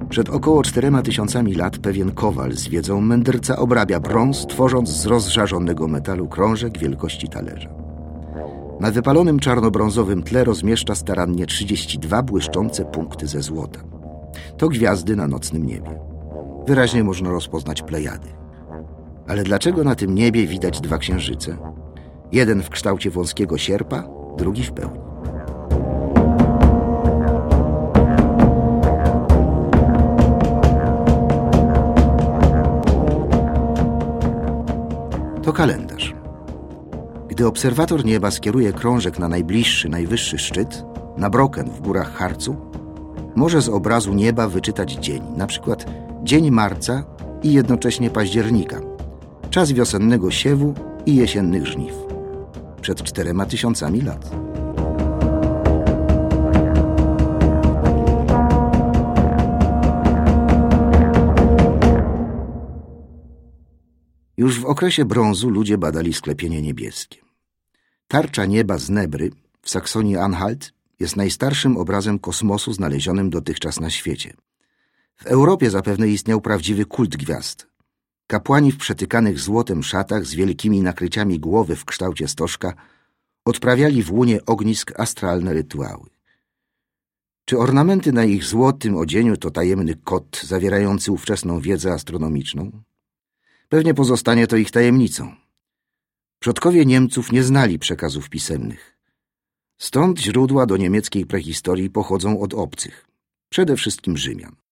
Przed około 4000 lat pewien kowal z wiedzą mędrca obrabia brąz, tworząc z rozżarzonego metalu krążek wielkości talerza. Na wypalonym czarnobrązowym tle rozmieszcza starannie 32 błyszczące punkty ze złota. To gwiazdy na nocnym niebie. Wyraźnie można rozpoznać Plejady. Ale dlaczego na tym niebie widać dwa księżyce? Jeden w kształcie wąskiego sierpa, drugi w pełni. To kalendarz. Gdy obserwator nieba skieruje krążek na najbliższy, najwyższy szczyt, na Brocken w górach Harcu, może z obrazu nieba wyczytać dzień, na przykład dzień marca i jednocześnie października, czas wiosennego siewu i jesiennych żniw. Przed 4000 lat. Już w okresie brązu ludzie badali sklepienie niebieskie. Tarcza nieba z Nebry w Saksonii-Anhalt jest najstarszym obrazem kosmosu znalezionym dotychczas na świecie. W Europie zapewne istniał prawdziwy kult gwiazd. Kapłani w przetykanych złotem szatach z wielkimi nakryciami głowy w kształcie stożka odprawiali w łunie ognisk astralne rytuały. Czy ornamenty na ich złotym odzieniu to tajemny kod zawierający ówczesną wiedzę astronomiczną? Pewnie pozostanie to ich tajemnicą. Przodkowie Niemców nie znali przekazów pisemnych. Stąd źródła do niemieckiej prehistorii pochodzą od obcych, przede wszystkim Rzymian.